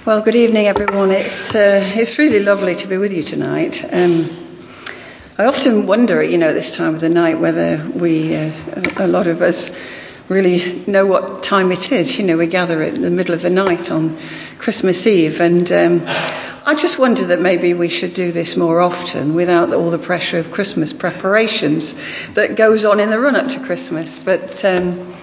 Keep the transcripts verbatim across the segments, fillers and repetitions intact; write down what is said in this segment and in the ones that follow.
Well, good evening, everyone. It's uh, it's really lovely to be with you tonight. Um, I often wonder, you know, at this time of the night, whether we, uh, a lot of us, really know what time it is. You know, we gather in the middle of the night on Christmas Eve, and um, I just wonder that maybe we should do this more often without all the pressure of Christmas preparations that goes on in the run-up to Christmas. But Um,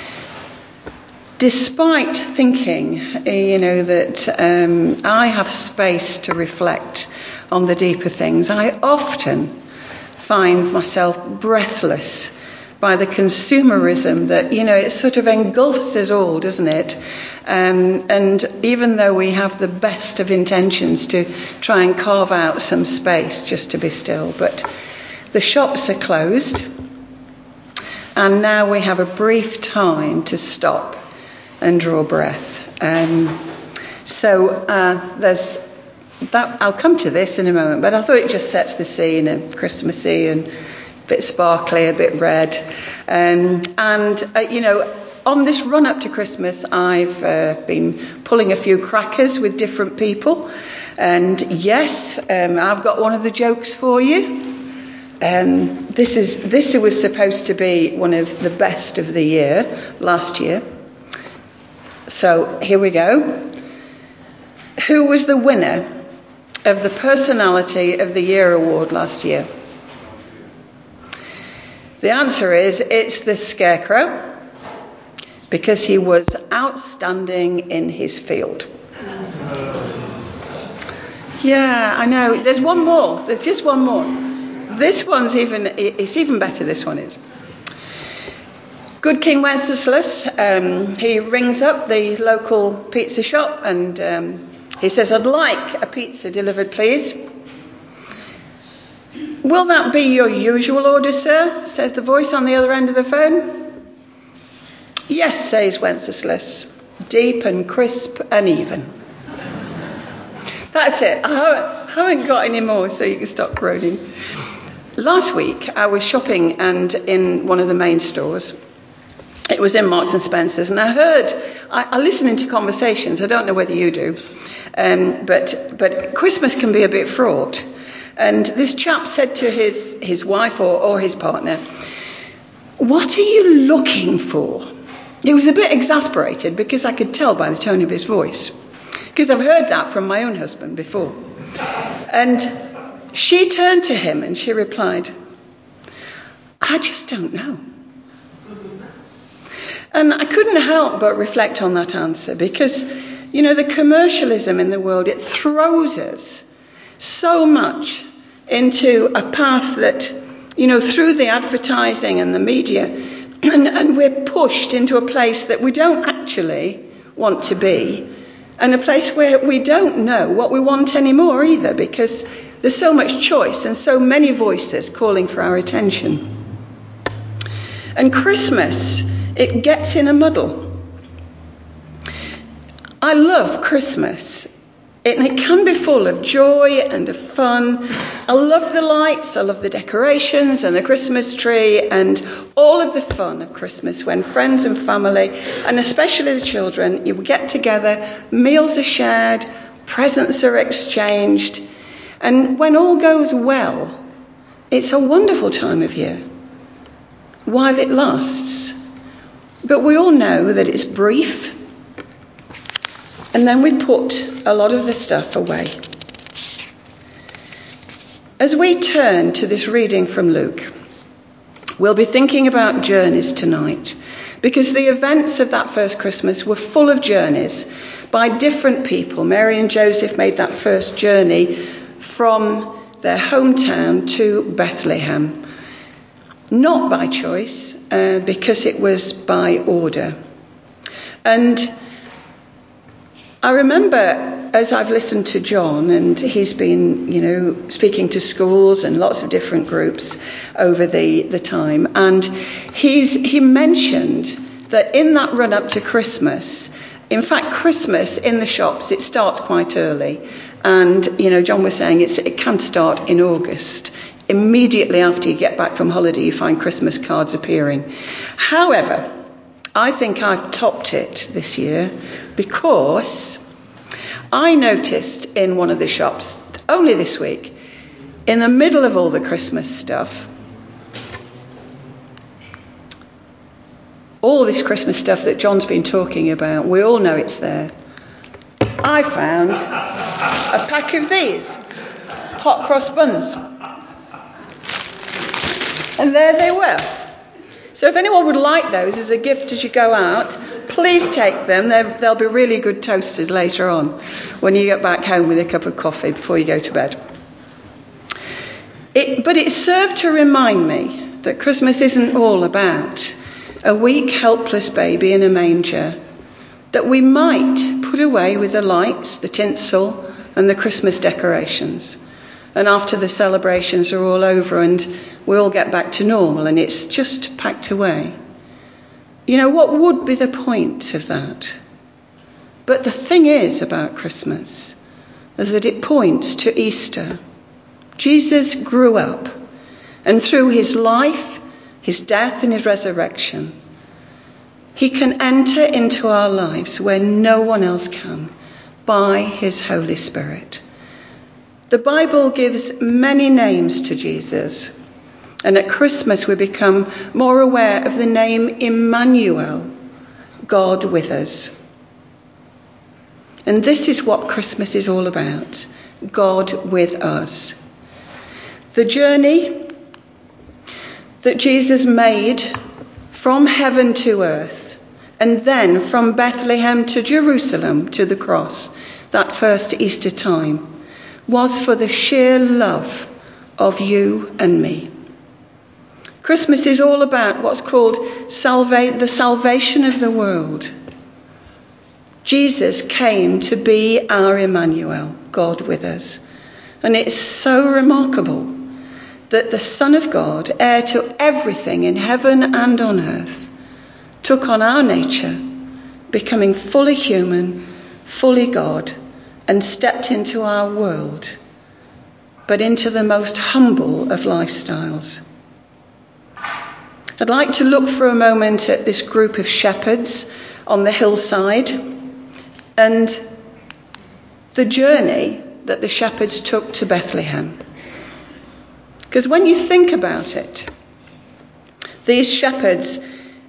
Despite thinking, you know, that um, I have space to reflect on the deeper things, I often find myself breathless by the consumerism that, you know, it sort of engulfs us all, doesn't it? Um, and even though we have the best of intentions to try and carve out some space just to be still, but the shops are closed, and now we have a brief time to stop and draw breath. Um, so uh, there's that. I'll come to this in a moment, but I thought it just sets the scene of Christmassy and a bit sparkly, a bit red. Um, and, uh, you know, on this run up to Christmas, I've uh, been pulling a few crackers with different people. And yes, um, I've got one of the jokes for you. Um, this is this was supposed to be one of the best of the year last year. So here we go. Who was the winner of the Personality of the Year award last year? The answer is it's the Scarecrow, because he was outstanding in his field. Yeah, I know. There's one more. There's just one more. This one's even, it's even better, this one is. Good King Wenceslas, um, he rings up the local pizza shop and um, he says, "I'd like a pizza delivered, please." "Will that be your usual order, sir?" says the voice on the other end of the phone. "Yes," says Wenceslas, "deep and crisp and even." That's it. I haven't got any more, so you can stop groaning. Last week, I was shopping and in one of the main stores. It was in Marks and Spencer's, and I heard, I, I listen into conversations, I don't know whether you do, um, but but Christmas can be a bit fraught. And this chap said to his, his wife or, or his partner, "What are you looking for?" He was a bit exasperated because I could tell by the tone of his voice, because I've heard that from my own husband before. And she turned to him and she replied, "I just don't know." And I couldn't help but reflect on that answer because, you know, the commercialism in the world, it throws us so much into a path that, you know, through the advertising and the media, and, and we're pushed into a place that we don't actually want to be, and a place where we don't know what we want anymore either, because there's so much choice and so many voices calling for our attention. And Christmas, it gets in a muddle. I love Christmas. It, it can be full of joy and of fun. I love the lights, I love the decorations and the Christmas tree and all of the fun of Christmas when friends and family, and especially the children, you get together, meals are shared, presents are exchanged, and when all goes well, it's a wonderful time of year while it lasts. But we all know that it's brief, and then we put a lot of the stuff away. As we turn to this reading from Luke, we'll be thinking about journeys tonight, because the events of that first Christmas were full of journeys by different people. Mary and Joseph made that first journey from their hometown to Bethlehem, not by choice, uh, because it was by order. And I remember, as I've listened to John, and he's been, you know, speaking to schools and lots of different groups over the, the time, and he's he mentioned that in that run up to Christmas, in fact, Christmas in the shops, it starts quite early. And, you know, John was saying it's, it can start in August. Immediately after you get back from holiday, you find Christmas cards appearing. However, I think I've topped it this year, because I noticed in one of the shops, only this week, in the middle of all the Christmas stuff, all this Christmas stuff that John's been talking about, we all know it's there. I found a pack of these hot cross buns. And there they were. So if anyone would like those as a gift as you go out, please take them. They're, they'll be really good toasted later on when you get back home with a cup of coffee before you go to bed. It, but it served to remind me that Christmas isn't all about a weak, helpless baby in a manger that we might put away with the lights, the tinsel, and the Christmas decorations. And after the celebrations are all over and we all get back to normal and it's just packed away. You know, what would be the point of that? But the thing is about Christmas is that it points to Easter. Jesus grew up, and through his life, his death and his resurrection, he can enter into our lives where no one else can, by his Holy Spirit. The Bible gives many names to Jesus, and at Christmas we become more aware of the name Emmanuel, God with us. And this is what Christmas is all about, God with us. The journey that Jesus made from heaven to earth, and then from Bethlehem to Jerusalem to the cross, that first Easter time, was for the sheer love of you and me. Christmas is all about what's called salva- the salvation of the world. Jesus came to be our Emmanuel, God with us. And it's so remarkable that the Son of God, heir to everything in heaven and on earth, took on our nature, becoming fully human, fully God, and stepped into our world, but into the most humble of lifestyles. I'd like to look for a moment at this group of shepherds on the hillside and the journey that the shepherds took to Bethlehem. Because when you think about it, these shepherds,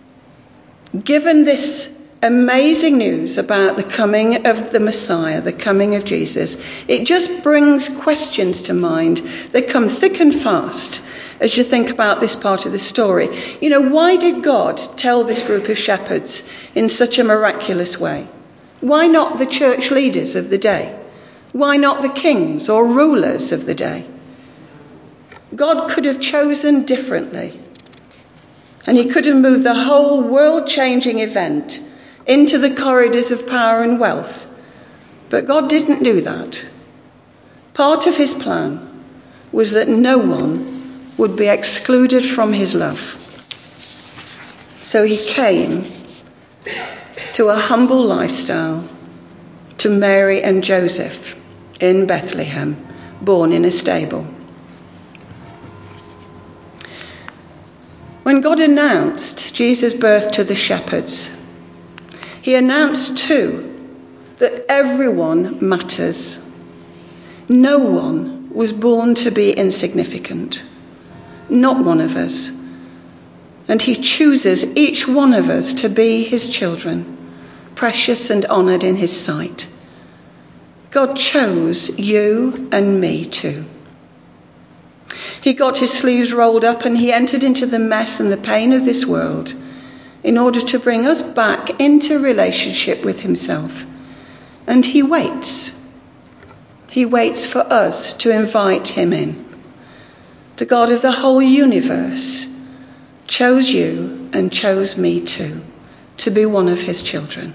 given this amazing news about the coming of the Messiah, the coming of Jesus, it just brings questions to mind that come thick and fast as you think about this part of the story. You know, why did God tell this group of shepherds in such a miraculous way? Why not the church leaders of the day? Why not the kings or rulers of the day? God could have chosen differently. And he could have moved the whole world-changing event into the corridors of power and wealth. But God didn't do that. Part of his plan was that no one would be excluded from his love. So he came to a humble lifestyle to Mary and Joseph in Bethlehem, born in a stable. When God announced Jesus' birth to the shepherds, he announced too that everyone matters. No one was born to be insignificant. Not one of us. And he chooses each one of us to be his children, precious and honoured in his sight. God chose you and me too. He got his sleeves rolled up and he entered into the mess and the pain of this world in order to bring us back into relationship with himself. And he waits. He waits for us to invite him in. The God of the whole universe chose you and chose me too, to be one of his children.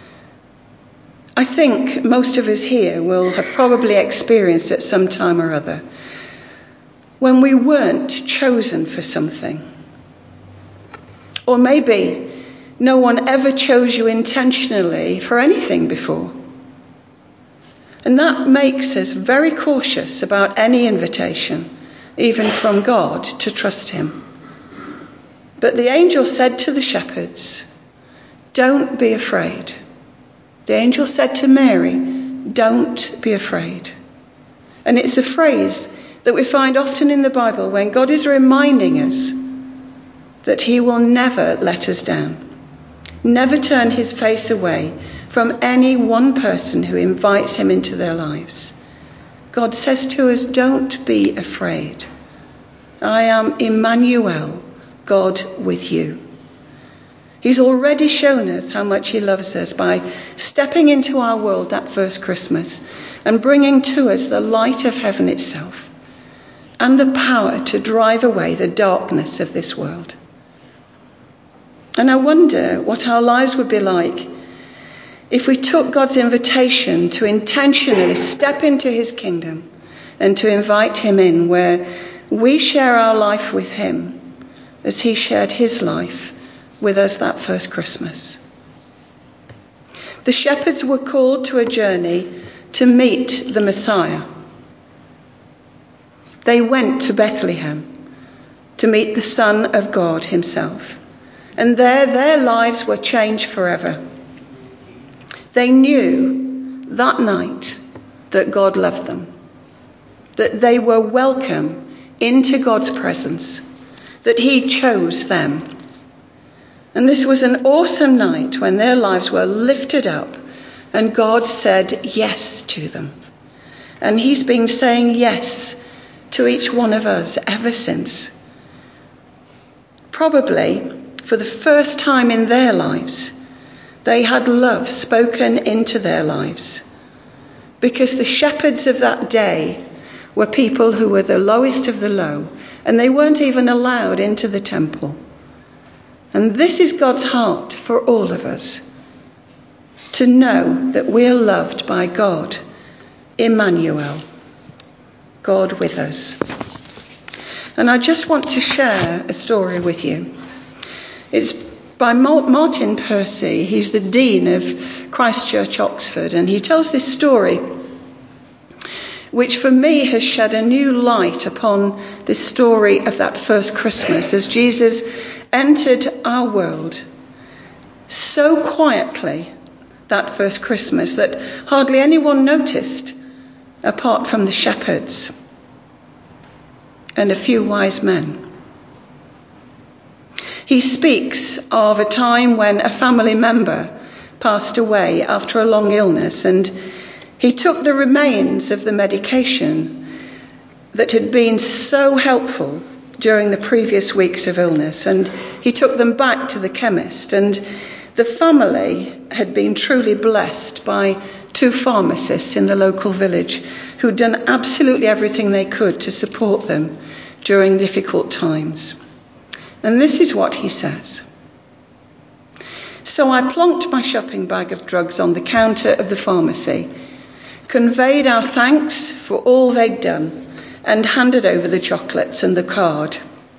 I think most of us here will have probably experienced at some time or other when we weren't chosen for something. Or maybe no one ever chose you intentionally for anything before. And that makes us very cautious about any invitation, even from God, to trust him. But the angel said to the shepherds, "Don't be afraid." The angel said to Mary, don't be afraid. And it's a phrase that we find often in the Bible when God is reminding us that he will never let us down, never turn his face away from any one person who invites him into their lives. God says to us, don't be afraid. I am Emmanuel, God with you. He's already shown us how much he loves us by stepping into our world that first Christmas and bringing to us the light of heaven itself and the power to drive away the darkness of this world. And I wonder what our lives would be like if we took God's invitation to intentionally step into his kingdom and to invite him in, where we share our life with him as he shared his life with us that first Christmas. The shepherds were called to a journey to meet the Messiah. They went to Bethlehem to meet the Son of God himself. And there their lives were changed forever. They knew that night that God loved them, that they were welcome into God's presence, that he chose them. And this was an awesome night when their lives were lifted up and God said yes to them. And he's been saying yes to each one of us ever since. Probably for the first time in their lives, they had love spoken into their lives, because the shepherds of that day were people who were the lowest of the low, and they weren't even allowed into the temple. And this is God's heart for all of us, to know that we're loved by God, Emmanuel, God with us. And I just want to share a story with you. It's by Martin Percy. He's the Dean of Christ Church, Oxford, and he tells this story which for me has shed a new light upon this story of that first Christmas as Jesus entered our world so quietly that first Christmas that hardly anyone noticed apart from the shepherds and a few wise men. He speaks of a time when a family member passed away after a long illness, and he took the remains of the medication that had been so helpful during the previous weeks of illness, and he took them back to the chemist. And the family had been truly blessed by two pharmacists in the local village who'd done absolutely everything they could to support them during difficult times. And this is what he says. So I plonked my shopping bag of drugs on the counter of the pharmacy, conveyed our thanks for all they'd done, and handed over the chocolates and the card.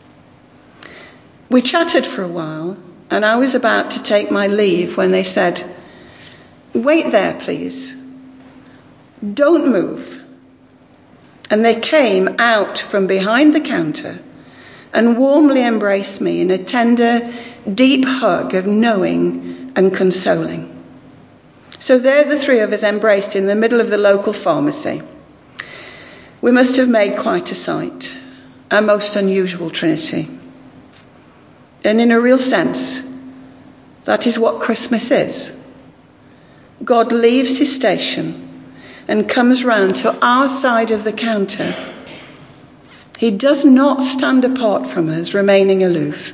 We chatted for a while, and I was about to take my leave when they said, "Wait there, please. Don't move." And they came out from behind the counter and warmly embraced me in a tender, deep hug of knowing and consoling. So there the three of us embraced in the middle of the local pharmacy. We must have made quite a sight, a most unusual trinity. And in a real sense, that is what Christmas is. God leaves his station and comes round to our side of the counter. He does not stand apart from us, remaining aloof.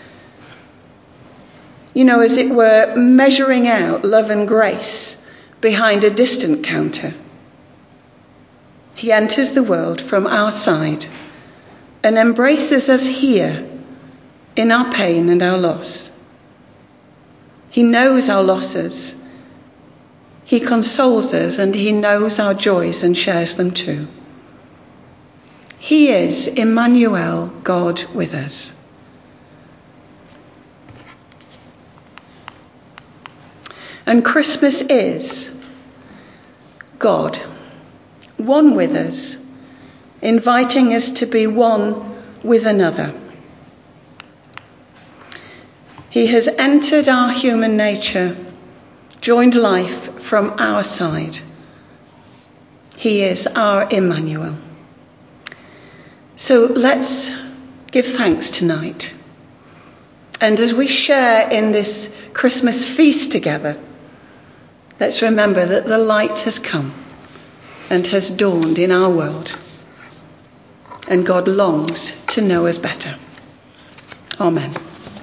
You know, as it were, measuring out love and grace behind a distant counter. He enters the world from our side and embraces us here in our pain and our loss. He knows our losses. He consoles us, and he knows our joys and shares them too. He is Emmanuel, God with us. And Christmas is God, one with us, inviting us to be one with another. He has entered our human nature, joined life from our side, He is our Emmanuel. So let's give thanks tonight. And as we share in this Christmas feast together, let's remember that the light has come and has dawned in our world. And God longs to know us better. Amen.